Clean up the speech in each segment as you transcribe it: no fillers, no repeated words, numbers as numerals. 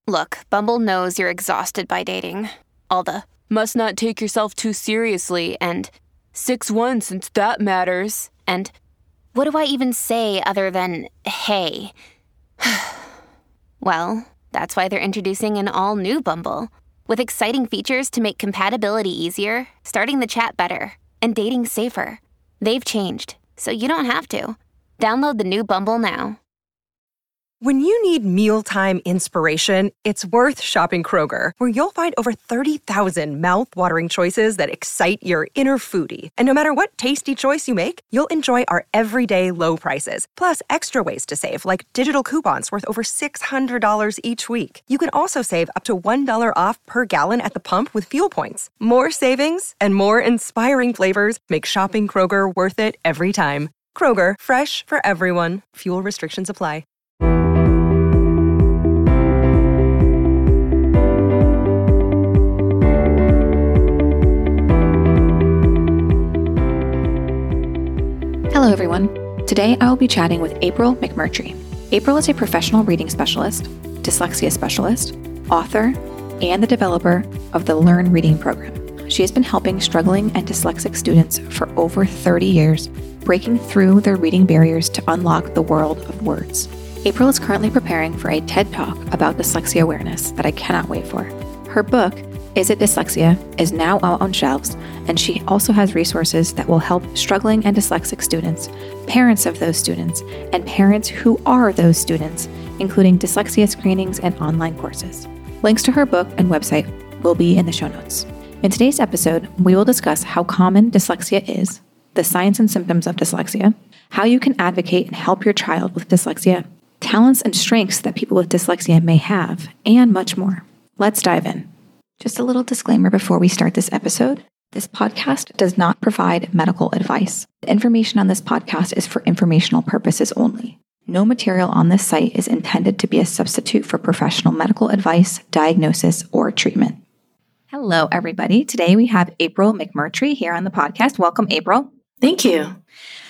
Look, Bumble knows you're exhausted by dating. All the must not take yourself too seriously and 6'1" since that matters. And what do I even say other than hey? Well, that's why they're introducing an all-new Bumble with exciting features to make compatibility easier, starting the chat better, and dating safer. They've changed, so you don't have to. Download the new Bumble now. When you need mealtime inspiration, it's worth shopping Kroger, where you'll find over 30,000 mouth-watering choices that excite your inner foodie. And no matter what tasty choice you make, you'll enjoy our everyday low prices, plus extra ways to save, like digital coupons worth over $600 each week. You can also save up to $1 off per gallon at the pump with fuel points. More savings and more inspiring flavors make shopping Kroger worth it every time. Kroger, fresh for everyone. Fuel restrictions apply. Hello, everyone. Today, I will be chatting with April McMurtry. April is a professional reading specialist, dyslexia specialist, author, and the developer of the Learn Reading program. She has been helping struggling and dyslexic students for over 30 years, breaking through their reading barriers to unlock the world of words. April is currently preparing for a TED Talk about dyslexia awareness that I cannot wait for. Her book, Is It Dyslexia?, is now out on shelves, and she also has resources that will help struggling and dyslexic students, parents of those students, and parents who are those students, including dyslexia screenings and online courses. Links to her book and website will be in the show notes. In today's episode, we will discuss how common dyslexia is, the signs and symptoms of dyslexia, how you can advocate and help your child with dyslexia, talents and strengths that people with dyslexia may have, and much more. Let's dive in. Just a little disclaimer before we start this episode. This podcast does not provide medical advice. The information on this podcast is for informational purposes only. No material on this site is intended to be a substitute for professional medical advice, diagnosis, or treatment. Hello, everybody. Today we have April McMurtry here on the podcast. Welcome, April. Thank you.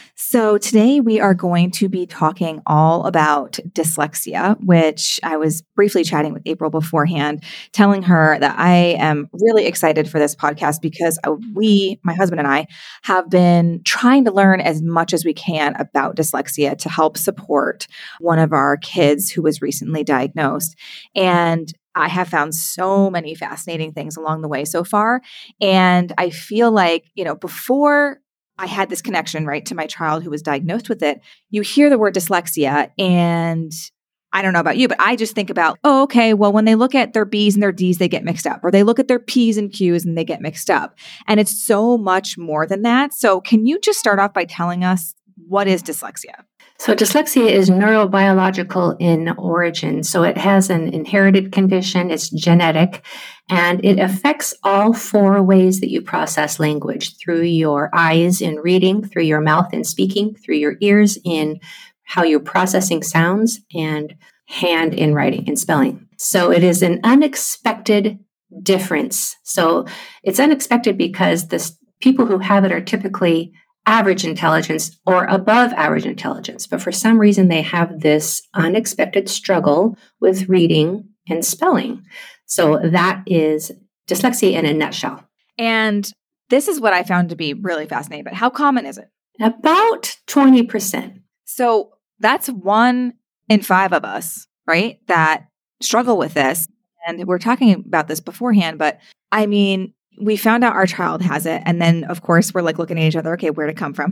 So today we are going to be talking all about dyslexia, which I was briefly chatting with April beforehand, telling her that I am really excited for this podcast because my husband and I, have been trying to learn as much as we can about dyslexia to help support one of our kids who was recently diagnosed. And I have found so many fascinating things along the way so far. And I feel like, before I had this connection, right, to my child who was diagnosed with it, you hear the word dyslexia, and I don't know about you, but I just think about, oh, okay, well, when they look at their B's and their D's, they get mixed up, or they look at their P's and Q's and they get mixed up. And it's so much more than that. So can you just start off by telling us what is dyslexia? So dyslexia is neurobiological in origin. So it has an inherited condition, it's genetic, and it affects all four ways that you process language: through your eyes in reading, through your mouth in speaking, through your ears in how you're processing sounds, and hand in writing and spelling. So it is an unexpected difference. So it's unexpected because the people who have it are typically average intelligence or above average intelligence. But for some reason, they have this unexpected struggle with reading and spelling. So that is dyslexia in a nutshell. And this is what I found to be really fascinating. But how common is it? About 20%. So that's 1 in 5 of us, right, that struggle with this. And we're talking about this beforehand, but I mean, we found out our child has it. And then, of course, we're like looking at each other, okay, where'd it come from?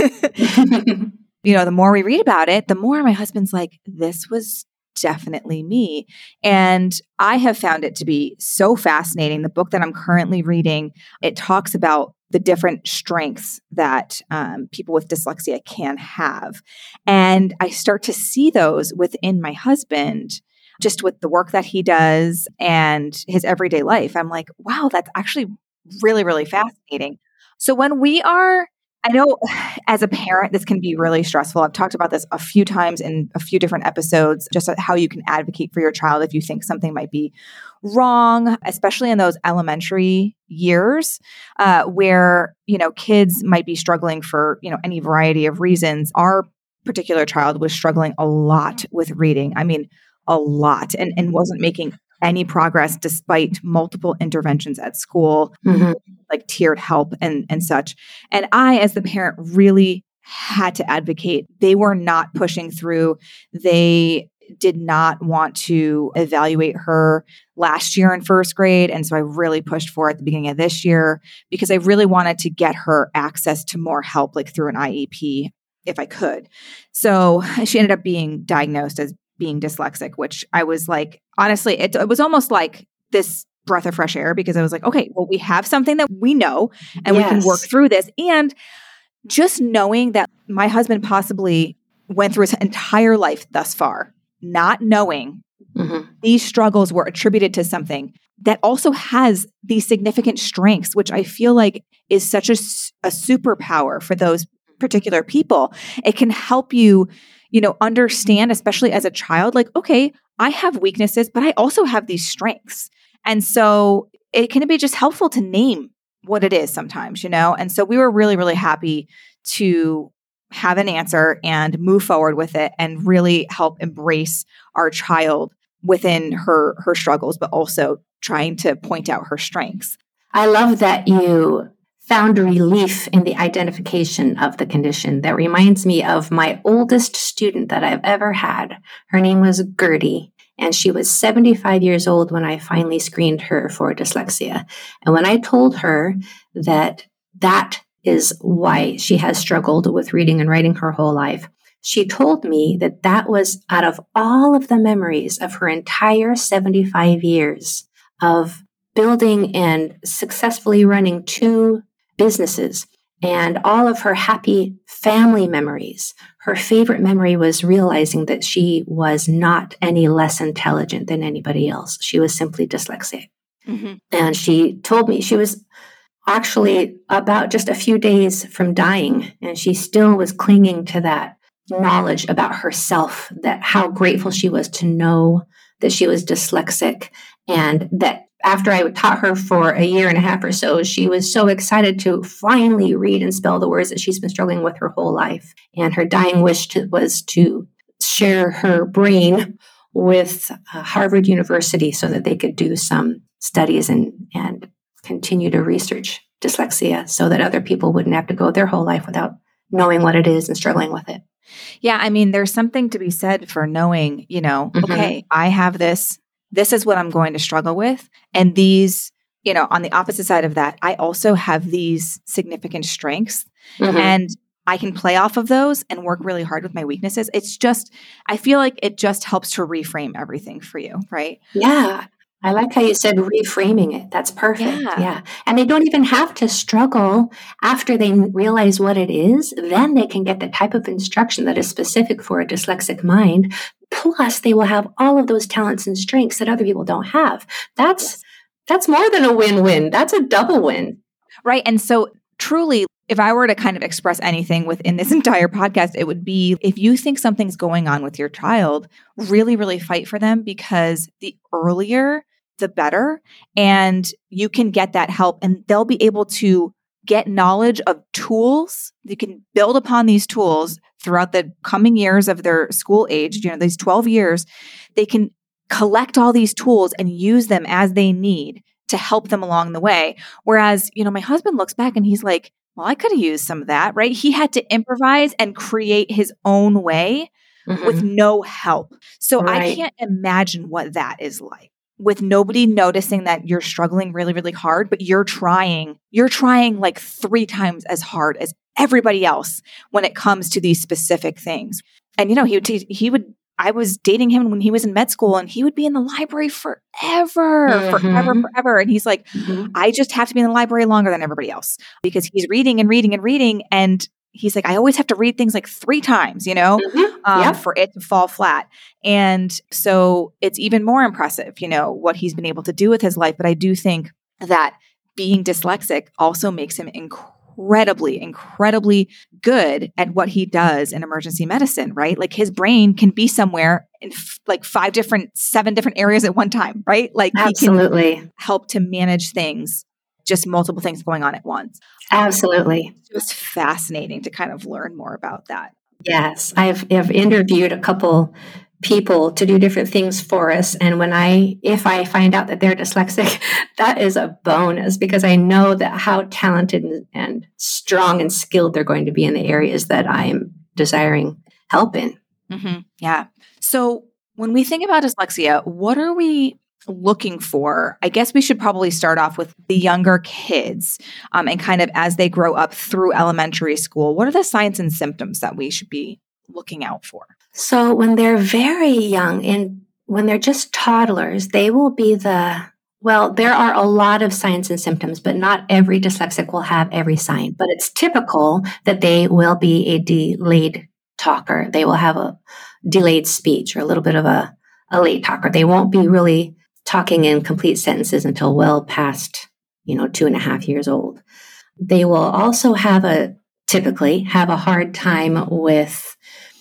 The more we read about it, the more my husband's like, this was definitely me. And I have found it to be so fascinating. The book that I'm currently reading, it talks about the different strengths that people with dyslexia can have. And I start to see those within my husband, just with the work that he does and his everyday life. I'm like, wow, that's actually really, really fascinating. So when we are, I know as a parent, this can be really stressful. I've talked about this a few times in a few different episodes, just how you can advocate for your child if you think something might be wrong, especially in those elementary years where, kids might be struggling for, any variety of reasons. Our particular child was struggling a lot with reading. I mean, a lot, and wasn't making any progress despite multiple interventions at school, like tiered help and such. And I, as the parent, really had to advocate. They were not pushing through. They did not want to evaluate her last year in first grade. And so I really pushed for it at the beginning of this year because I really wanted to get her access to more help, like through an IEP if I could. So she ended up being diagnosed as being dyslexic, which I was like, honestly, it was almost like this breath of fresh air because I was like, okay, well, we have something that we know and we can work through this. And just knowing that my husband possibly went through his entire life thus far, not knowing these struggles were attributed to something that also has these significant strengths, which I feel like is such a superpower for those particular people. It can help you, understand, especially as a child, like, okay, I have weaknesses, but I also have these strengths. And so it can be just helpful to name what it is sometimes, And so we were really, really happy to have an answer and move forward with it and really help embrace our child within her struggles, but also trying to point out her strengths. I love that you found relief in the identification of the condition. That reminds me of my oldest student that I've ever had. Her name was Gertie, and she was 75 years old when I finally screened her for dyslexia. And when I told her that is why she has struggled with reading and writing her whole life, she told me that was out of all of the memories of her entire 75 years of building and successfully running 2 businesses and all of her happy family memories. Her favorite memory was realizing that she was not any less intelligent than anybody else. She was simply dyslexic. And she told me she was actually about just a few days from dying, and she still was clinging to that knowledge about herself, that how grateful she was to know that she was dyslexic, and that after I taught her for a year and a half or so, she was so excited to finally read and spell the words that she's been struggling with her whole life. And her dying wish was to share her brain with Harvard University so that they could do some studies and continue to research dyslexia so that other people wouldn't have to go their whole life without knowing what it is and struggling with it. Yeah, I mean, there's something to be said for knowing, okay, I have this. This is what I'm going to struggle with. And these, on the opposite side of that, I also have these significant strengths and I can play off of those and work really hard with my weaknesses. It's just, I feel like it just helps to reframe everything for you, right? Yeah. I like how you said reframing it. That's perfect. Yeah. And they don't even have to struggle after they realize what it is. Then they can get the type of instruction that is specific for a dyslexic mind. Plus, they will have all of those talents and strengths that other people don't have. That's more than a win-win. That's a double win. Right. And so truly, if I were to kind of express anything within this entire podcast, it would be if you think something's going on with your child, really, really fight for them because the earlier, the better. And you can get that help and they'll be able to get knowledge of tools. You can build upon these tools throughout the coming years of their school age, these 12 years. They can collect all these tools and use them as they need to help them along the way. Whereas, my husband looks back and he's like, well, I could have used some of that, right? He had to improvise and create his own way with no help. So I can't imagine what that is like with nobody noticing that you're struggling really, really hard, but you're trying like 3 times as hard as everybody else when it comes to these specific things. And, I was dating him when he was in med school and he would be in the library forever. And he's like, I just have to be in the library longer than everybody else because he's reading and reading and reading. And he's like, I always have to read things like 3 times, for it to fall flat. And so it's even more impressive, what he's been able to do with his life. But I do think that being dyslexic also makes him incredibly good at what he does in emergency medicine, right? Like his brain can be somewhere in 7 different areas at one time, right? Like absolutely. He can help to manage things, just multiple things going on at once. Absolutely. It was fascinating to kind of learn more about that. Yes. I've interviewed a couple people to do different things for us. And if I find out that they're dyslexic, that is a bonus because I know that how talented and strong and skilled they're going to be in the areas that I'm desiring help in. Mm-hmm. Yeah. So when we think about dyslexia, what are we looking for? I guess we should probably start off with the younger kids and kind of as they grow up through elementary school. What are the signs and symptoms that we should be looking out for? So when they're very young and when they're just toddlers, they will be there are a lot of signs and symptoms, but not every dyslexic will have every sign. But it's typical that they will be a delayed talker. They will have a delayed speech or a little bit of a late talker. They won't be really talking in complete sentences until well past, 2.5 years old. They will also typically have a hard time with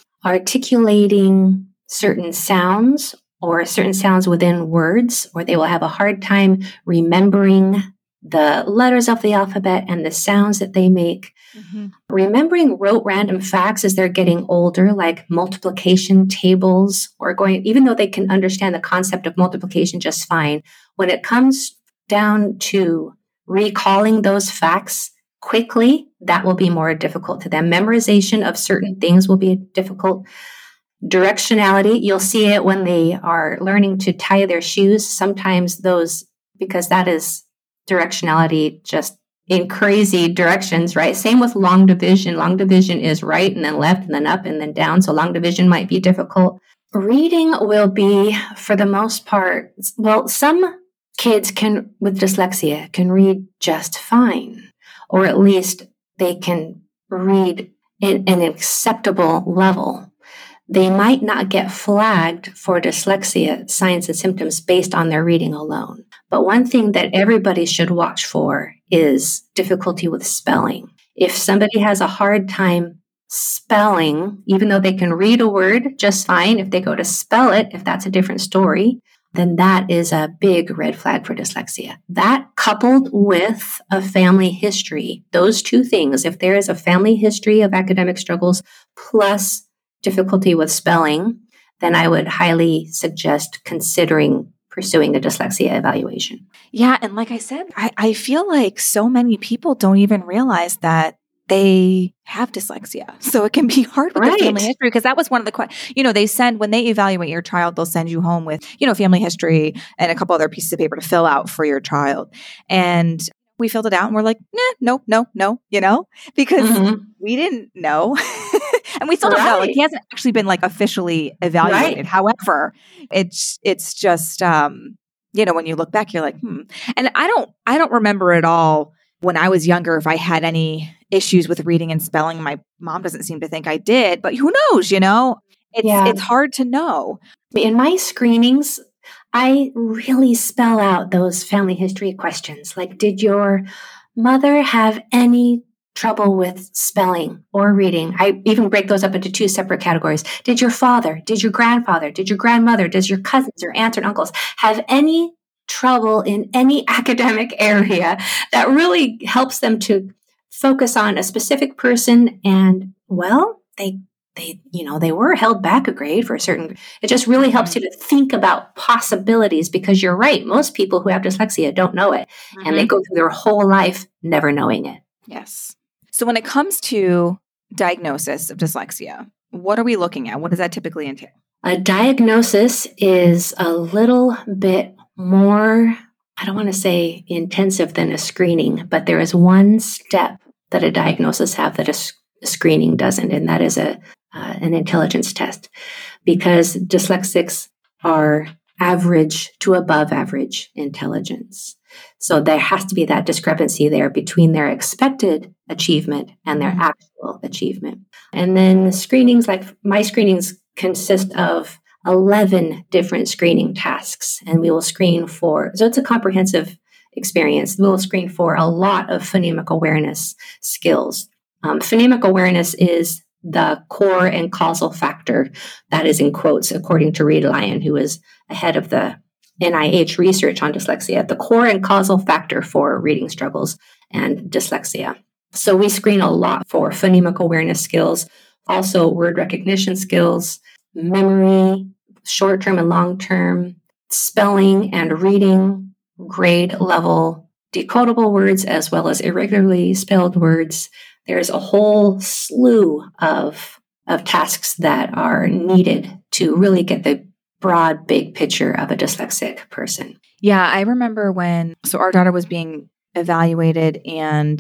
articulating certain sounds or certain sounds within words, or they will have a hard time remembering the letters of the alphabet and the sounds that they make. Mm-hmm. Remembering rote random facts as they're getting older, like multiplication tables, even though they can understand the concept of multiplication just fine, when it comes down to recalling those facts quickly, that will be more difficult to them. Memorization of certain things will be difficult. Directionality, you'll see it when they are learning to tie their shoes. Sometimes because that is directionality just in crazy directions, right? Same with long division. Long division is right and then left and then up and then down. So long division might be difficult. Reading will be, for the most part, some kids with dyslexia can read just fine, or at least they can read in an acceptable level. They might not get flagged for dyslexia signs and symptoms based on their reading alone. But one thing that everybody should watch for is difficulty with spelling. If somebody has a hard time spelling, even though they can read a word just fine, if they go to spell it, if that's a different story, then that is a big red flag for dyslexia. That coupled with a family history, those two things, if there is a family history of academic struggles plus difficulty with spelling, then I would highly suggest considering pursuing a dyslexia evaluation. Yeah. And like I said, I feel like so many people don't even realize that they have dyslexia. So it can be hard with the family history, because that was one of the questions, when they evaluate your child, they'll send you home with, family history and a couple other pieces of paper to fill out for your child. And we filled it out and we're like, no, because we didn't know. And we still don't know. Like, he hasn't actually been officially evaluated. Right. However, it's just, when you look back, you're like, And I don't remember at all when I was younger if I had any issues with reading and spelling. My mom doesn't seem to think I did, but who knows, It's hard to know. In my screenings, I really spell out those family history questions. Like, did your mother have any trouble with spelling or reading? I even break those up into two separate categories. Did your father, did your grandfather, did your grandmother, does your cousins or aunts or uncles have any trouble in any academic area? That really helps them to focus on a specific person. And they were held back a grade for a certain, it just really helps you to think about possibilities, because you're right. Most people who have dyslexia don't know it, and they go through their whole life never knowing it. Yes. So when it comes to diagnosis of dyslexia, what are we looking at? What does that typically entail? A diagnosis is a little bit more, I don't want to say intensive than a screening, but there is one step that a diagnosis have that a screening doesn't, and that is an intelligence test, because dyslexics are average to above average intelligence. So there has to be that discrepancy there between their expected achievement and their actual achievement. And then screenings, like my screenings, consist of 11 different screening tasks, and we will screen so it's a comprehensive experience. We will screen for a lot of phonemic awareness skills. Phonemic awareness is the core and causal factor, that is in quotes, according to Reid Lyon, who is ahead of the NIH research on dyslexia, the core and causal factor for reading struggles and dyslexia. So we screen a lot for phonemic awareness skills, also word recognition skills, memory, short-term and long-term spelling and reading, grade level decodable words, as well as irregularly spelled words. There's a whole slew of tasks that are needed to really get the broad, big picture of a dyslexic person. Yeah, I remember so our daughter was being evaluated, and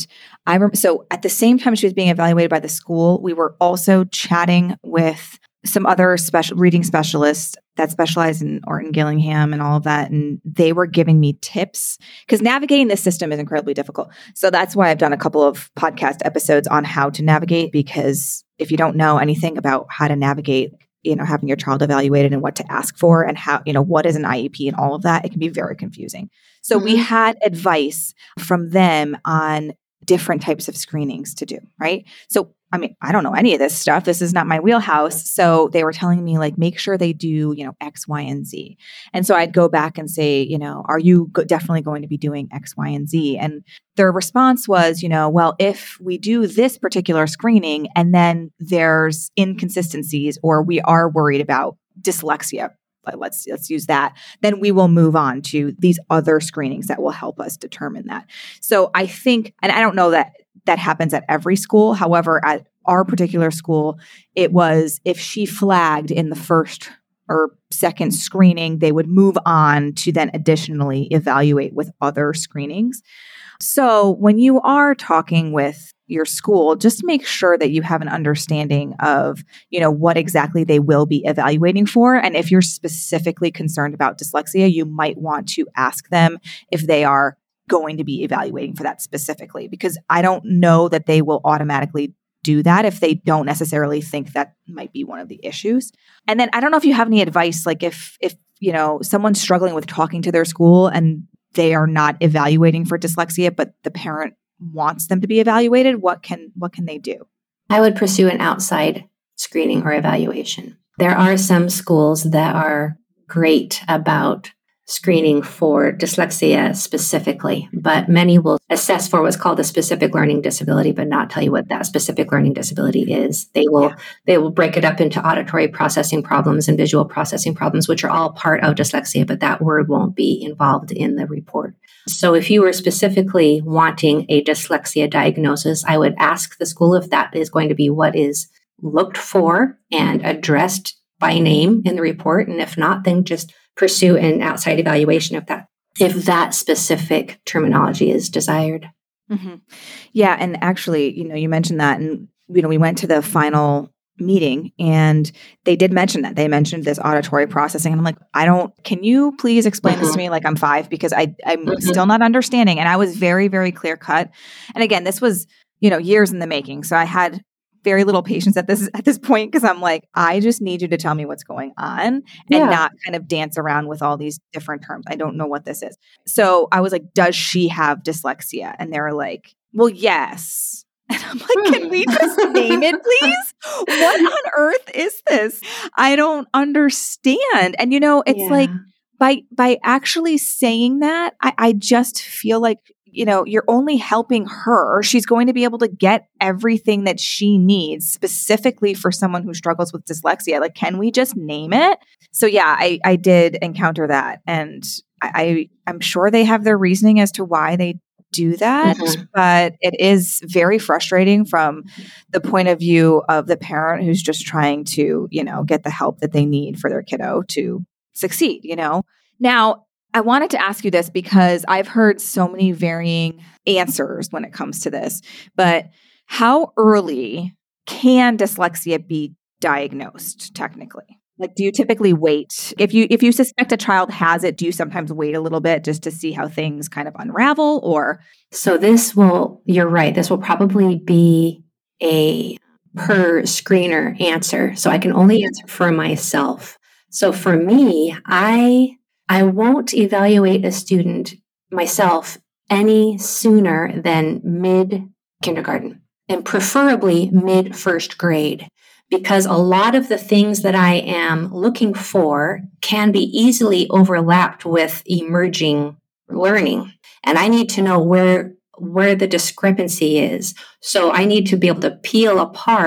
so at the same time she was being evaluated by the school, we were also chatting with some other reading specialists that specialize in Orton Gillingham and all of that. And they were giving me tips because navigating this system is incredibly difficult. So that's why I've done a couple of podcast episodes on how to navigate, because if you don't know anything about how to navigate, having your child evaluated and what to ask for and how, what is an IEP and all of that, it can be very confusing. So we had advice from them on different types of screenings to do, right? So, I don't know any of this stuff. This is not my wheelhouse. So they were telling me make sure they do, X, Y, and Z. And so I'd go back and say, are you definitely going to be doing X, Y, and Z? And their response was, well, if we do this particular screening and then there's inconsistencies or we are worried about dyslexia, let's use that, then we will move on to these other screenings that will help us determine that. So I think, and I don't know that happens at every school. However, at our particular school, it was if she flagged in the first or second screening, they would move on to then additionally evaluate with other screenings. So when you are talking with your school, just make sure that you have an understanding of, what exactly they will be evaluating for. And if you're specifically concerned about dyslexia, you might want to ask them if they are going to be evaluating for that specifically, because I don't know that they will automatically do that if they don't necessarily think that might be one of the issues. And then I don't know if you have any advice, if someone's struggling with talking to their school and they are not evaluating for dyslexia, but the parent wants them to be evaluated, what can they do? I would pursue an outside screening or evaluation. There are some schools that are great about screening for dyslexia specifically, but many will assess for what's called a specific learning disability, but not tell you what that specific learning disability is. They will break it up into auditory processing problems and visual processing problems, which are all part of dyslexia, but that word won't be involved in the report. So if you were specifically wanting a dyslexia diagnosis, I would ask the school if that is going to be what is looked for and addressed by name in the report. And if not, then just pursue an outside evaluation if that specific terminology is desired. Mm-hmm. Yeah. And actually, you mentioned that, and, we went to the final meeting and they did mention that. They mentioned this auditory processing. And I'm like, can you please explain this to me? I'm 5, because I'm still not understanding. And I was very, very clear cut. And again, this was, years in the making. So I had very little patience at this point, because I'm like, I just need you to tell me what's going on and not kind of dance around with all these different terms. I don't know what this is. So I was like, does she have dyslexia? And they were like, well, yes. And I'm like, can we just name it, please? What on earth is this? I don't understand. And it's like by actually saying that, I just feel like, you're only helping her. She's going to be able to get everything that she needs specifically for someone who struggles with dyslexia. Can we just name it? So yeah, I did encounter that. And I'm sure they have their reasoning as to why they do that, but it is very frustrating from the point of view of the parent who's just trying to, get the help that they need for their kiddo to succeed, Now, I wanted to ask you this because I've heard so many varying answers when it comes to this, but how early can dyslexia be diagnosed technically? Do you typically wait? If you suspect a child has it, do you sometimes wait a little bit just to see how things kind of unravel? Or so you're right. This will probably be a per screener answer. So I can only answer for myself. So for me, I won't evaluate a student myself any sooner than mid-kindergarten, and preferably mid-first grade, because a lot of the things that I am looking for can be easily overlapped with emerging learning. And I need to know where the discrepancy is. So I need to be able to peel apart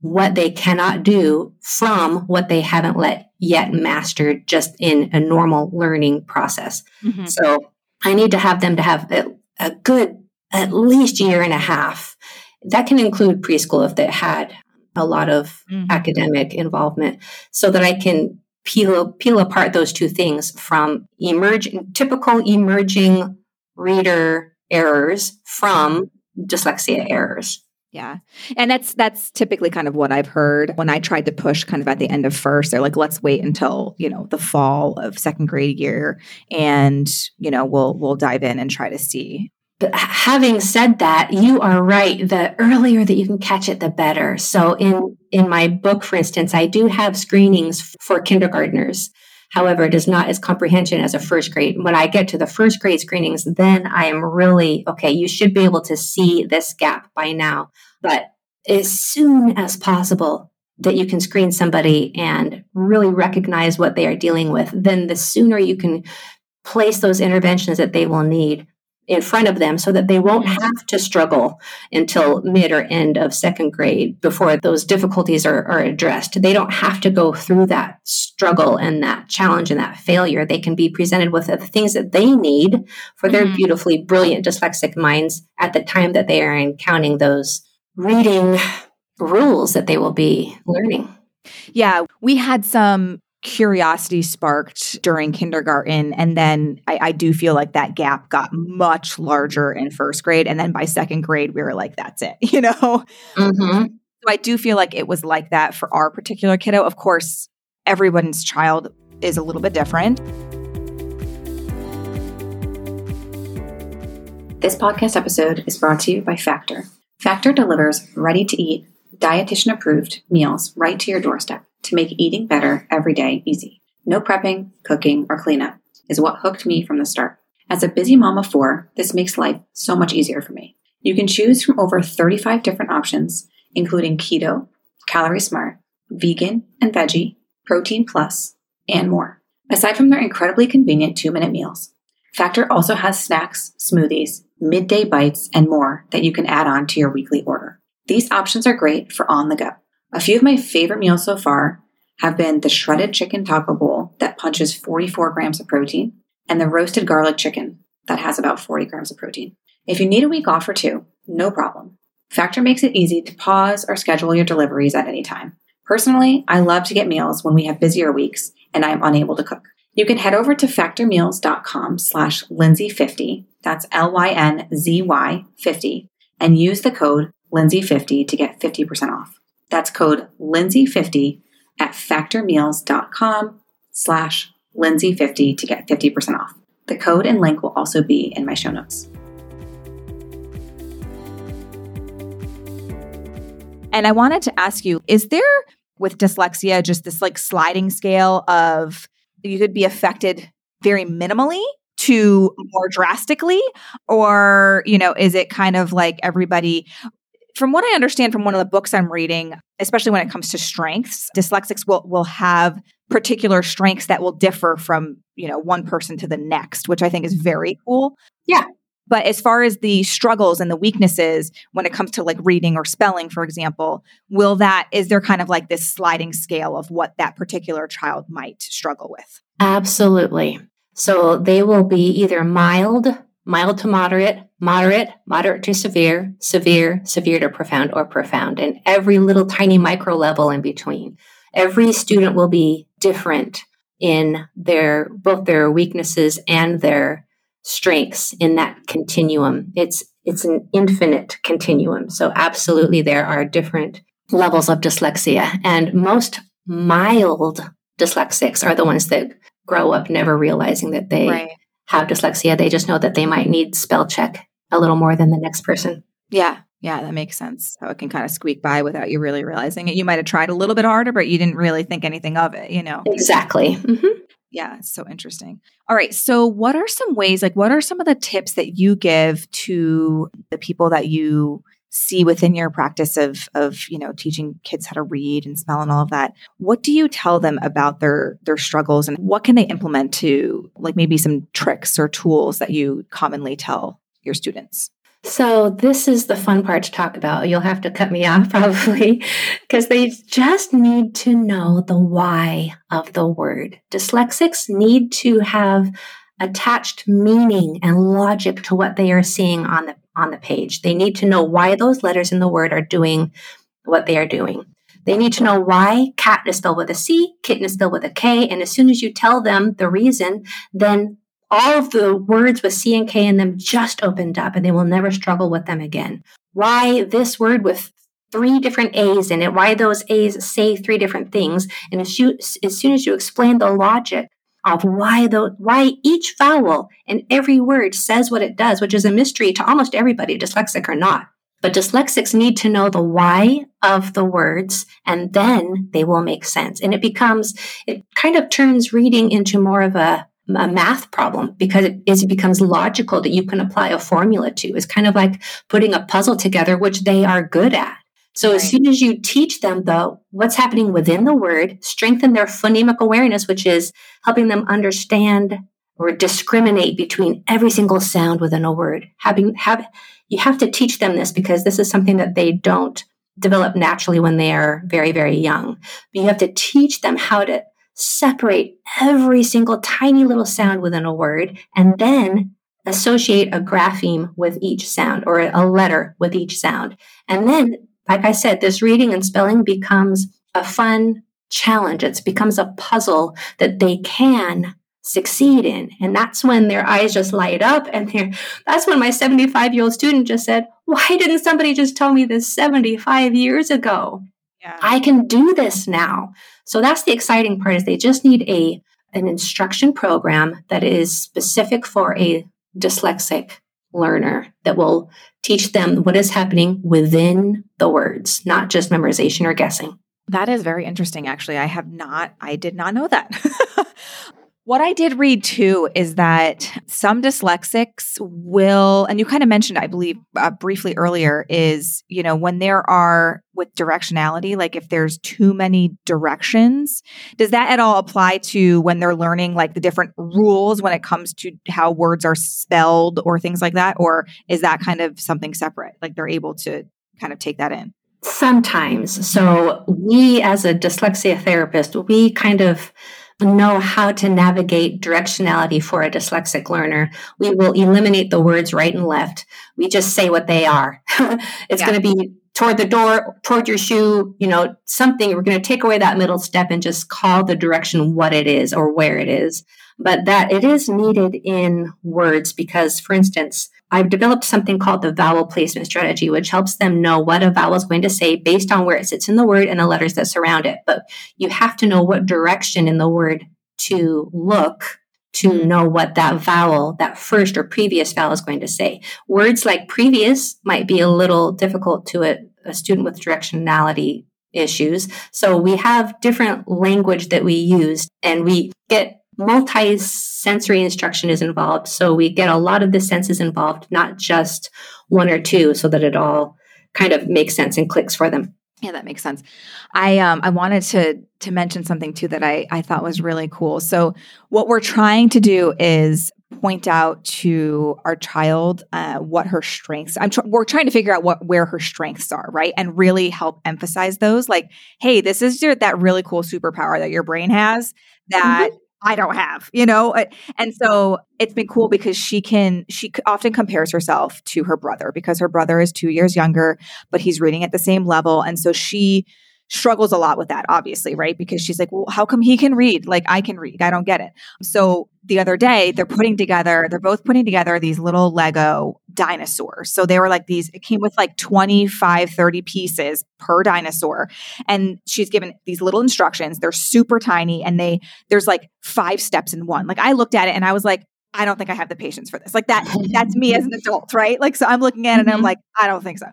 what they cannot do from what they haven't yet mastered just in a normal learning process. Mm-hmm. So I need to have them to have a good, at least year and a half. That can include preschool if they had a lot of academic involvement, so that I can peel apart those two things from typical emerging reader errors from dyslexia errors. Yeah. And that's typically kind of what I've heard when I tried to push kind of at the end of first. They're like, let's wait until, the fall of second grade year and, we'll dive in and try to see. But having said that, you are right. The earlier that you can catch it, the better. So in my book, for instance, I do have screenings for kindergartners. However, it is not as comprehension as a first grade. When I get to the first grade screenings, then I am really, okay, you should be able to see this gap by now. But as soon as possible that you can screen somebody and really recognize what they are dealing with, then the sooner you can place those interventions that they will need in front of them so that they won't have to struggle until mid or end of second grade before those difficulties are addressed. They don't have to go through that struggle and that challenge and that failure. They can be presented with the things that they need for their beautifully brilliant dyslexic minds at the time that they are encountering those reading rules that they will be learning. Yeah, we had some curiosity sparked during kindergarten. And then I do feel like that gap got much larger in first grade. And then by second grade, we were like, that's it, So I do feel like it was like that for our particular kiddo. Of course, everyone's child is a little bit different. This podcast episode is brought to you by Factor. Factor delivers ready-to-eat, dietitian-approved meals right to your doorstep to make eating better every day easy. No prepping, cooking, or cleanup is what hooked me from the start. As a busy mom of 4, this makes life so much easier for me. You can choose from over 35 different options, including keto, calorie smart, vegan and veggie, protein plus, and more. Aside from their incredibly convenient 2-minute meals, Factor also has snacks, smoothies, midday bites, and more that you can add on to your weekly order. These options are great for on the go. A few of my favorite meals so far have been the shredded chicken taco bowl that punches 44 grams of protein and the roasted garlic chicken that has about 40 grams of protein. If you need a week off or 2, no problem. Factor makes it easy to pause or schedule your deliveries at any time. Personally, I love to get meals when we have busier weeks and I am unable to cook. You can head over to factormeals.com/Lindsay50, that's LYNZY 50, and use the code Lindsay50 to get 50% off. That's code Lindsay50 at factormeals.com/Lindsay50 to get 50% off. The code and link will also be in my show notes. And I wanted to ask you, is there with dyslexia just this like sliding scale of you could be affected very minimally to more drastically? Or, is it kind of like everybody? From what I understand from one of the books I'm reading, especially when it comes to strengths, dyslexics will have particular strengths that will differ from, one person to the next, which I think is very cool. Yeah. But as far as the struggles and the weaknesses when it comes to like reading or spelling, for example, is there kind of like this sliding scale of what that particular child might struggle with? Absolutely. So they will be either mild to moderate, moderate to severe, severe to profound, or profound, and every little tiny micro level in between. Every student will be different in both their weaknesses and their strengths in that continuum. It's an infinite continuum. So absolutely there are different levels of dyslexia, and most mild dyslexics are the ones that grow up never realizing that they have dyslexia. They just know that they might need spell check a little more than the next person. Yeah, that makes sense. So it can kind of squeak by without you really realizing it. You might have tried a little bit harder, but you didn't really think anything of it, Exactly. Mm-hmm. Yeah, it's so interesting. All right. So what are some ways, what are some of the tips that you give to the people that you see within your practice of teaching kids how to read and spell and all of that? What do you tell them about their struggles, and what can they implement to maybe some tricks or tools that you commonly tell your students? So this is the fun part to talk about. You'll have to cut me off probably because they just need to know the why of the word. Dyslexics need to have attached meaning and logic to what they are seeing on the page. They need to know why those letters in the word are doing what they are doing. They need to know why cat is spelled with a C, kitten is spelled with a K, and as soon as you tell them the reason, then all of the words with C and K in them just opened up and they will never struggle with them again. Why this word with 3 different A's in it, why those A's say 3 different things. And as soon as you explain the logic of why each vowel in every word says what it does, which is a mystery to almost everybody, dyslexic or not. But dyslexics need to know the why of the words, and then they will make sense. And it kind of turns reading into more of a math problem because it becomes logical that you can apply a formula to. It's kind of like putting a puzzle together, which they are good at. So as soon as you teach them, though, what's happening within the word, strengthen their phonemic awareness, which is helping them understand or discriminate between every single sound within a word. You have to teach them this because this is something that they don't develop naturally when they are very, very young. But you have to teach them how to separate every single tiny little sound within a word and then associate a grapheme with each sound or a letter with each sound. And then, like I said, this reading and spelling becomes a fun challenge. It becomes a puzzle that they can succeed in. And that's when their eyes just light up. And that's when my 75-year-old student just said, why didn't somebody just tell me this 75 years ago? Yeah. I can do this now. So that's the exciting part is they just need an instruction program that is specific for a dyslexic learner that will teach them what is happening within the words, not just memorization or guessing. That is very interesting, actually. I did not know that. What I did read too is that some dyslexics will, and you kind of mentioned, I believe, briefly earlier, is, when there are with directionality, like if there's too many directions, does that at all apply to when they're learning like the different rules when it comes to how words are spelled or things like that? Or is that kind of something separate? Like they're able to kind of take that in? Sometimes. So we, as a dyslexia therapist, we kind of know how to navigate directionality for a dyslexic learner. We will eliminate the words right and left. We just say what they are. It's going to be toward the door, toward your shoe, something. We're going to take away that middle step and just call the direction what it is or where it is. But that it is needed in words because, for instance, I've developed something called the vowel placement strategy, which helps them know what a vowel is going to say based on where it sits in the word and the letters that surround it. But you have to know what direction in the word to look to know what that vowel, that first or previous vowel is going to say. Words like previous might be a little difficult to a student with directionality issues. So we have different language that we use, and we get multi-sensory instruction is involved. So we get a lot of the senses involved, not just 1 or 2, so that it all kind of makes sense and clicks for them. Yeah, that makes sense. I wanted to mention something too that I thought was really cool. So what we're trying to do is point out to our child what her strengths. We're trying to figure out where her strengths are, right, and really help emphasize those. Like, hey, this is that really cool superpower that your brain has that. Mm-hmm. I don't have, and so it's been cool because she often compares herself to her brother because her brother is 2 years younger, but he's reading at the same level. And so she struggles a lot with that, obviously, right? Because she's like, well, how come he can read? Like I can read. I don't get it. So the other day they're both putting together these little Lego dinosaurs. So they were like it came with like 25, 30 pieces per dinosaur. And she's given these little instructions. They're super tiny. And there's like 5 steps in one. Like I looked at it and I was like, I don't think I have the patience for this. Like that's me as an adult, right? Like, so I'm looking at it and I'm like, I don't think so.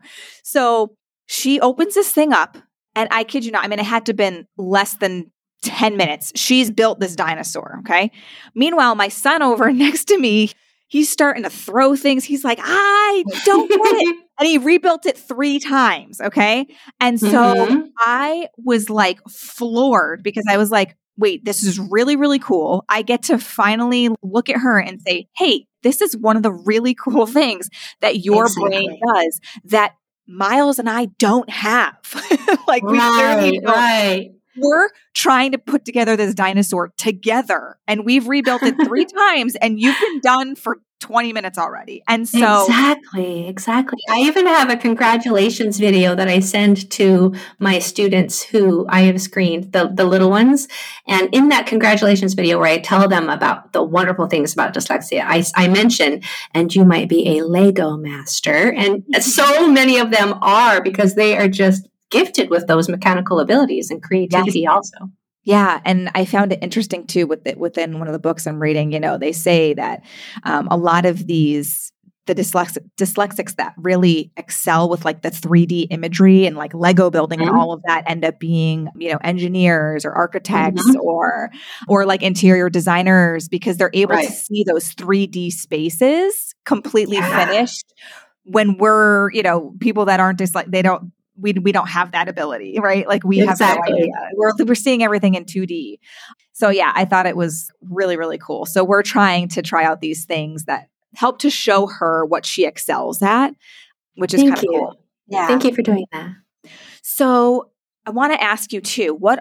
So she opens this thing up. And I kid you not, it had to have been less than 10 minutes. She's built this dinosaur, okay? Meanwhile, my son over next to me, he's starting to throw things. He's like, I don't want it. And he rebuilt it 3 times, okay? And so I was like floored because I was like, wait, this is really, really cool. I get to finally look at her and say, hey, this is one of the really cool things that your brain does that Miles and I don't have. Like we clearly don't. Right. We're trying to put together this dinosaur together, and we've rebuilt it 3 times, and you've been done for 20 minutes already. And so Exactly. I even have a congratulations video that I send to my students who I have screened, the little ones. And in that congratulations video where I tell them about the wonderful things about dyslexia, I mention, and you might be a Lego master. And so many of them are, because they are just gifted with those mechanical abilities and creativity also. Yeah. And I found it interesting too within one of the books I'm reading, they say that a lot of the dyslexics that really excel with like the 3D imagery and like Lego building and all of that end up being, engineers or architects or like interior designers, because they're able to see those 3D spaces completely finished when we're, people that aren't we don't have that ability, right? Like we have no idea. We're seeing everything in 2D. So yeah, I thought it was really, really cool. So we're trying to try out these things that help to show her what she excels at, which is kind of cool. Yeah. Thank you for doing that. So I want to ask you too, what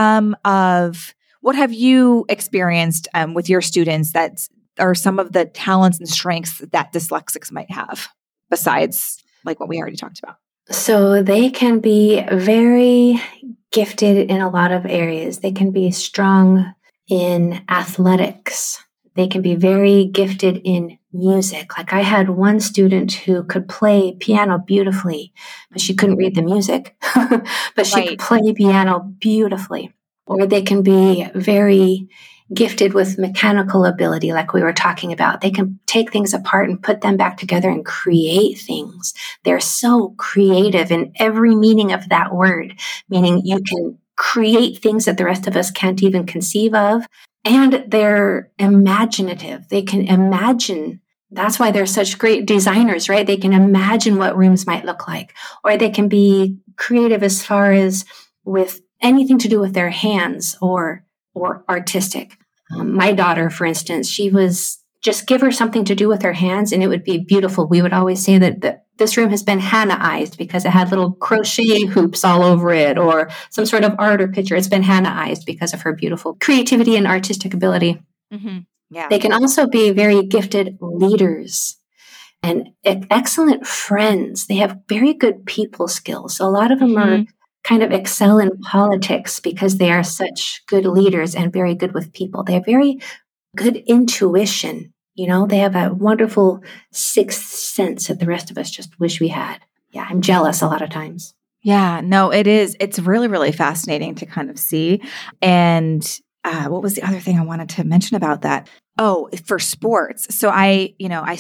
have you experienced with your students that are some of the talents and strengths that dyslexics might have besides like what we already talked about? So they can be very gifted in a lot of areas. They can be strong in athletics. They can be very gifted in music. Like I had one student who could play piano beautifully, but she couldn't read the music, but she could play piano beautifully. Or they can be very gifted with mechanical ability, like we were talking about. They can take things apart and put them back together and create things. They're so creative in every meaning of that word, meaning you can create things that the rest of us can't even conceive of. And they're imaginative. They can imagine. That's why they're such great designers, right? They can imagine what rooms might look like. Or they can be creative as far as with anything to do with their hands or artistic. My daughter, for instance, she was just give her something to do with her hands and it would be beautiful. We would always say that this room has been Hannah-ized because it had little crochet hoops all over it, or some sort of art or picture. It's been Hannah-ized because of her beautiful creativity and artistic ability. Mm-hmm. Yeah. They can also be very gifted leaders and excellent friends. They have very good people skills. So a lot of them are kind of excel in politics because they are such good leaders and very good with people. They have very good intuition. They have a wonderful sixth sense that the rest of us just wish we had. Yeah, I'm jealous a lot of times. Yeah, no, it is. It's really, really fascinating to kind of see. And what was the other thing I wanted to mention about that? Oh, for sports. So I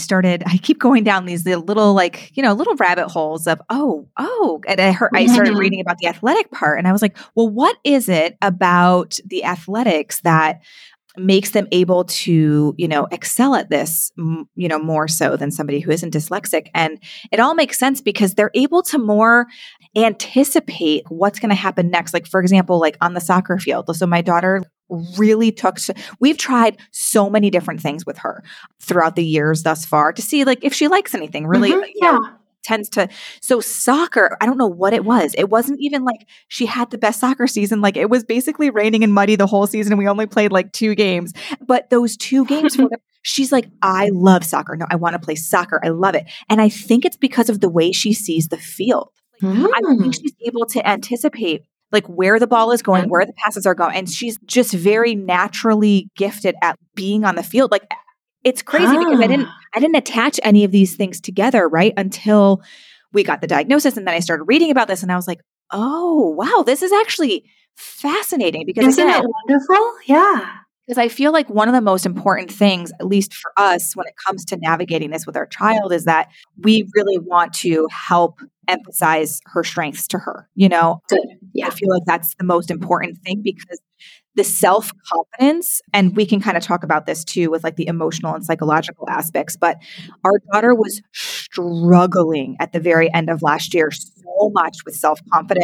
keep going down these little little rabbit holes of, and I started reading about the athletic part and I was like, well, what is it about the athletics that makes them able to, excel at this, more so than somebody who isn't dyslexic? And it all makes sense because they're able to more anticipate what's going to happen next. Like, for example, like on the soccer field. So my daughter really we've tried so many different things with her throughout the years thus far to see like if she likes anything really, tends to. So soccer, I don't know what it was. It wasn't even like she had the best soccer season. Like it was basically raining and muddy the whole season. And we only played like 2 games, but those 2 games, she's like, I love soccer. No, I want to play soccer. I love it. And I think it's because of the way she sees the field. I think she's able to anticipate like where the ball is going, where the passes are going. And she's just very naturally gifted at being on the field. Like it's crazy because I didn't attach any of these things together, right? Until we got the diagnosis. And then I started reading about this and I was like, oh, wow, this is actually fascinating because isn't it wonderful? Yeah. Because I feel like one of the most important things, at least for us, when it comes to navigating this with our child, is that we really want to help emphasize her strengths to her. Good. Yeah. I feel like that's the most important thing because the self-confidence, and we can kind of talk about this too with like the emotional and psychological aspects, but our daughter was struggling at the very end of last year so much with self-confidence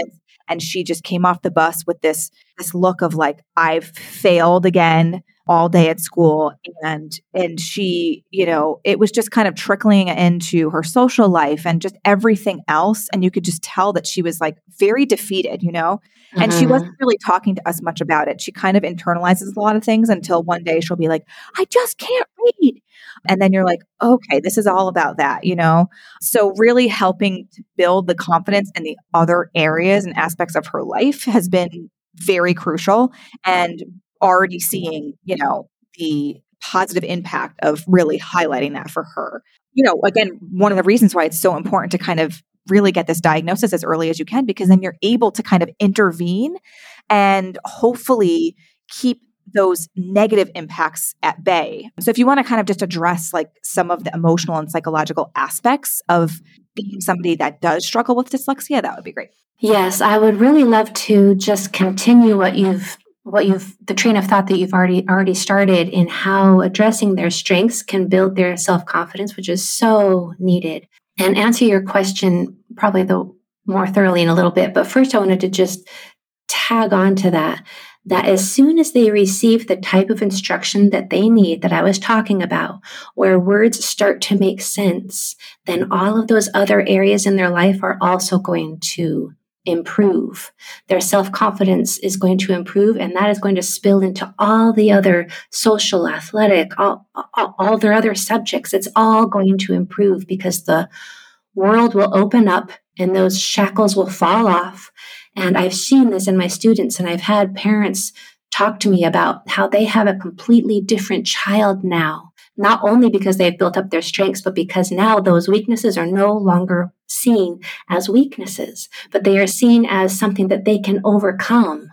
And she just came off the bus with this look of like, I've failed again all day at school. And she, it was just kind of trickling into her social life and just everything else. And you could just tell that she was like very defeated, and she wasn't really talking to us much about it. She kind of internalizes a lot of things until one day she'll be like, I just can't read. And then you're like, okay, this is all about that, So really helping to build the confidence in the other areas and aspects of her life has been very crucial, and already seeing, the positive impact of really highlighting that for her. Again, one of the reasons why it's so important to kind of really get this diagnosis as early as you can, because then you're able to kind of intervene and hopefully keep those negative impacts at bay. So if you want to kind of just address like some of the emotional and psychological aspects of being somebody that does struggle with dyslexia, that would be great. Yes, I would really love to just continue the train of thought that you've already started in how addressing their strengths can build their self-confidence, which is so needed, and answer your question probably more thoroughly in a little bit. But first I wanted to just tag on to that as soon as they receive the type of instruction that they need that I was talking about, where words start to make sense, then all of those other areas in their life are also going to improve. Their self-confidence is going to improve, and that is going to spill into all the other social, athletic, all their other subjects. It's all going to improve because the world will open up and those shackles will fall off. And I've seen this in my students, and I've had parents talk to me about how they have a completely different child now, not only because they've built up their strengths, but because now those weaknesses are no longer seen as weaknesses, but they are seen as something that they can overcome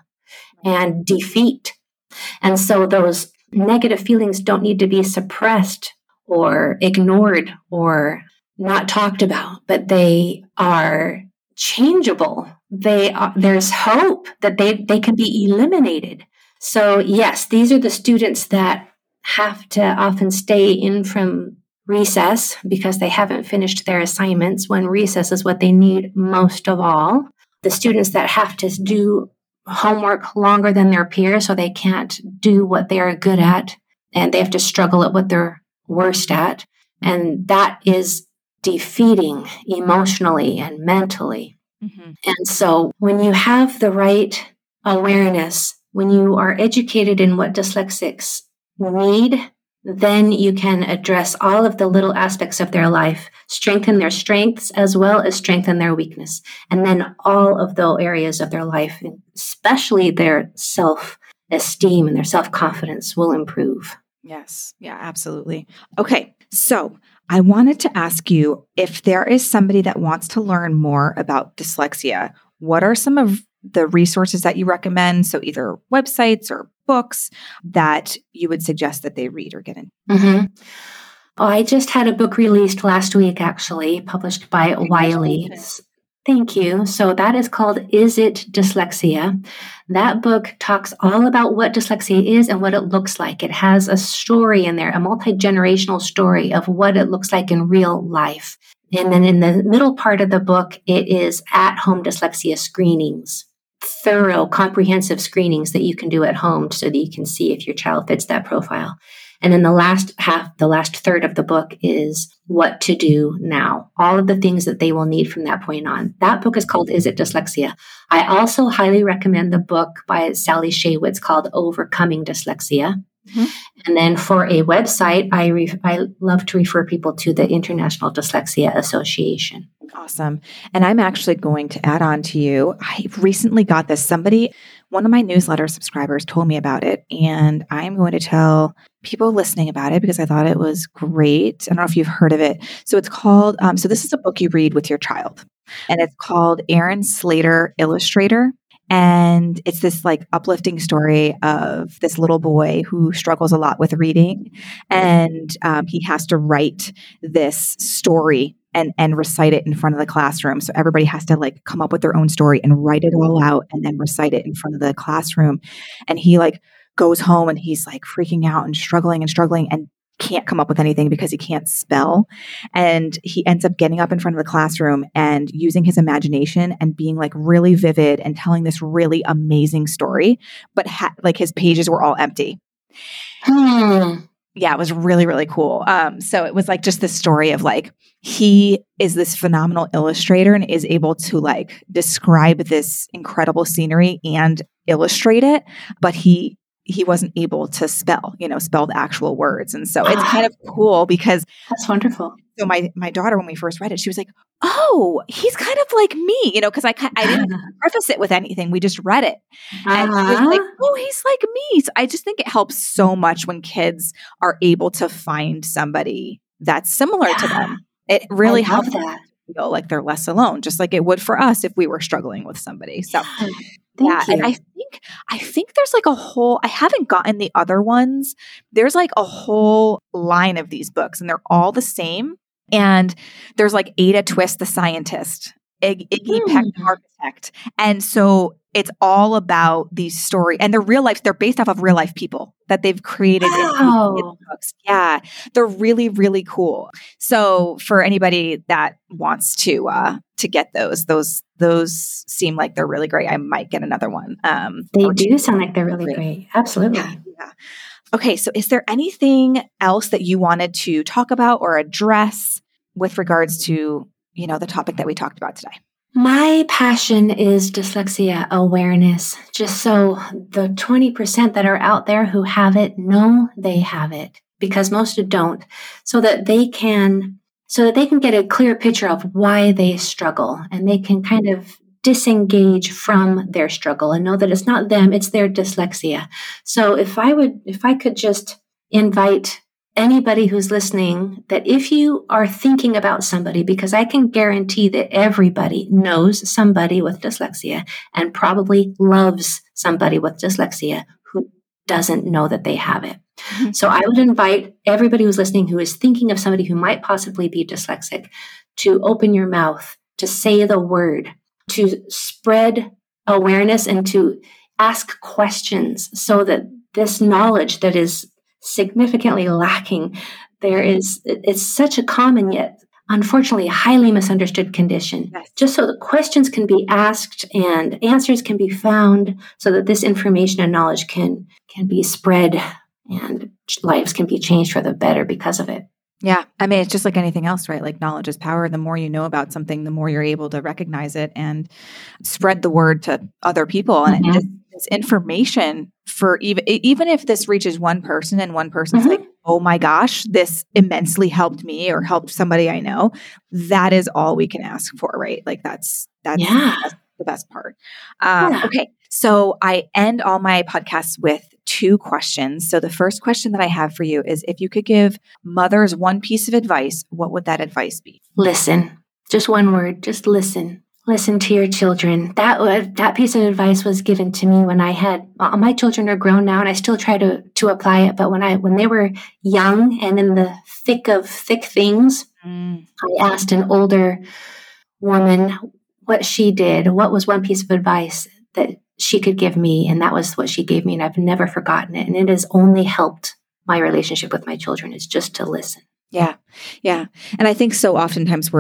and defeat. And so those negative feelings don't need to be suppressed or ignored or not talked about, but they are changeable. There's hope that they can be eliminated. So yes, these are the students that have to often stay in from recess because they haven't finished their assignments when recess is what they need most of all. The students that have to do homework longer than their peers so they can't do what they are good at and they have to struggle at what they're worst at. And that is defeating emotionally and mentally. Mm-hmm. And so when you have the right awareness, when you are educated in what dyslexics need, then you can address all of the little aspects of their life, strengthen their strengths as well as strengthen their weakness. And then all of those areas of their life, especially their self-esteem and their self-confidence, will improve. Yes. Yeah, absolutely. Okay. So I wanted to ask you, if there is somebody that wants to learn more about dyslexia, what are some of the resources that you recommend? So either websites or books that you would suggest that they read or get in? Mm-hmm. Oh, I just had a book released last week, actually, published by Wiley. Thank you. So that is called Is It Dyslexia? That book talks all about what dyslexia is and what it looks like. It has a story in there, a multi-generational story of what it looks like in real life. And then in the middle part of the book, it is at-home dyslexia screenings, thorough, comprehensive screenings that you can do at home so that you can see if your child fits that profile. And then the last third of the book is what to do now, all of the things that they will need from that point on. That book is called Is It Dyslexia? I also highly recommend the book by Sally Shaywitz called Overcoming Dyslexia. Mm-hmm. And then for a website, I love to refer people to the International Dyslexia Association. Awesome. And I'm actually going to add on to you. I recently got this. One of my newsletter subscribers told me about it, and I'm going to tell people listening about it because I thought it was great. I don't know if you've heard of it. So it's called, so this is a book you read with your child, and it's called Aaron Slater Illustrator. And it's this like uplifting story of this little boy who struggles a lot with reading, and he has to write this story and recite it in front of the classroom. So everybody has to like come up with their own story and write it all out and then recite it in front of the classroom. And he like goes home and he's like freaking out and struggling and can't come up with anything because he can't spell. And he ends up getting up in front of the classroom and using his imagination and being like really vivid and telling this really amazing story, but like his pages were all empty. Yeah, it was really, really cool. So it was like just this story of like, he is this phenomenal illustrator and is able to like describe this incredible scenery and illustrate it, but he wasn't able to spell the actual words. And so it's kind of cool because that's wonderful. So my daughter, when we first read it, she was like, "Oh, he's kind of like me," because I didn't preface it with anything. We just read it. And she was like, "Oh, he's like me." So I just think it helps so much when kids are able to find somebody that's similar to them. It really helps them feel like they're less alone, just like it would for us if we were struggling with somebody. So Thank you. And I think there's like a whole, I haven't gotten the other ones. There's like a whole line of these books and they're all the same. And there's like Ada Twist, the scientist, Iggy Peck, the architect. And so it's all about these stories, and they're real life. They're based off of real life people that they've created in the books. Yeah, they're really, really cool. So for anybody that wants to get those seem like they're really great. I might get another one. They do sound like they're really great. Absolutely. Yeah. Okay, so is there anything else that you wanted to talk about or address with regards to the topic that we talked about today? My passion is dyslexia awareness, just so the 20% that are out there who have it know they have it, because most don't, so that they can get a clear picture of why they struggle, and they can kind of disengage from their struggle and know that it's not them, it's their dyslexia. So if I could just invite anybody who's listening, that if you are thinking about somebody, because I can guarantee that everybody knows somebody with dyslexia and probably loves somebody with dyslexia who doesn't know that they have it. Mm-hmm. So I would invite everybody who's listening who is thinking of somebody who might possibly be dyslexic to open your mouth, to say the word, to spread awareness, and to ask questions, so that this knowledge that is significantly lacking, it's such a common yet unfortunately highly misunderstood condition. Yes. Just so the questions can be asked and answers can be found, so that this information and knowledge can be spread and lives can be changed for the better because of it. Yeah. I mean, it's just like anything else, right? Like knowledge is power. The more you know about something, the more you're able to recognize it and spread the word to other people. And this information, for even if this reaches one person and one person's like, oh my gosh, this immensely helped me or helped somebody I know, that is all we can ask for, right? Like that's the best part. Okay. So I end all my podcasts with 2 questions. So the first question that I have for you is, if you could give mothers one piece of advice, what would that advice be? Listen. Just one word. Just listen. Listen to your children. That piece of advice was given to me when I had, my children are grown now and I still try to apply it. But when they were young and in the thick of thick things, I asked an older woman what she did. What was one piece of advice that she could give me? And that was what she gave me. And I've never forgotten it. And it has only helped my relationship with my children, is just to listen. Yeah. Yeah. And I think so oftentimes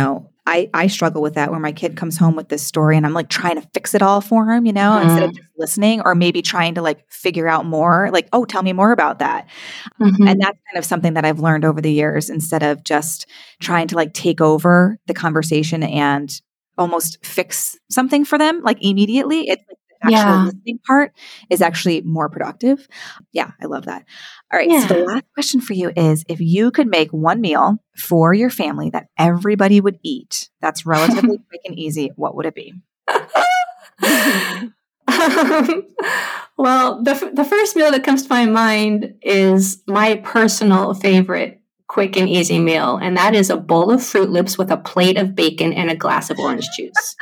I struggle with that, where my kid comes home with this story and I'm like trying to fix it all for him, instead of just listening, or maybe trying to like figure out more, like, oh, tell me more about that. And that's kind of something that I've learned over the years, instead of just trying to like take over the conversation and almost fix something for them like immediately. It's like the actual listening part is actually more productive. Yeah, I love that. All right. So the last question for you is, if you could make one meal for your family that everybody would eat, that's relatively quick and easy, what would it be? Well, the first meal that comes to my mind is my personal favorite quick and easy meal, and that is a bowl of Fruit Loops with a plate of bacon and a glass of orange juice.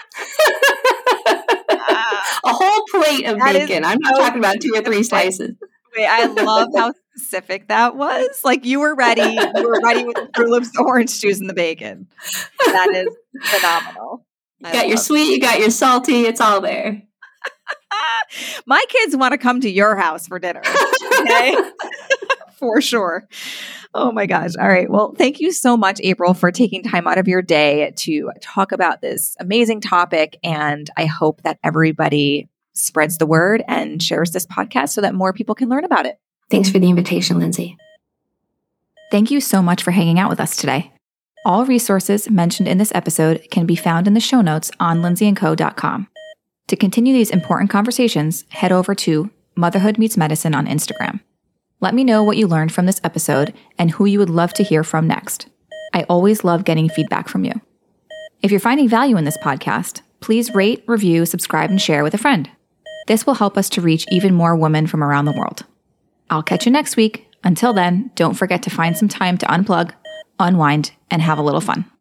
A whole plate of bacon. I'm not talking about 2 or 3 slices. Wait, I love how specific that was. Like you were ready with the Fruit Loops, the orange juice, and the bacon. That is phenomenal. You got your sweet, you got your salty, it's all there. My kids want to come to your house for dinner. Okay. For sure. Oh my gosh. All right. Well, thank you so much, April, for taking time out of your day to talk about this amazing topic. And I hope that everybody spreads the word and shares this podcast so that more people can learn about it. Thanks for the invitation, Lindsay. Thank you so much for hanging out with us today. All resources mentioned in this episode can be found in the show notes on lindsayandco.com. To continue these important conversations, head over to Motherhood Meets Medicine on Instagram. Let me know what you learned from this episode and who you would love to hear from next. I always love getting feedback from you. If you're finding value in this podcast, please rate, review, subscribe, and share with a friend. This will help us to reach even more women from around the world. I'll catch you next week. Until then, don't forget to find some time to unplug, unwind, and have a little fun.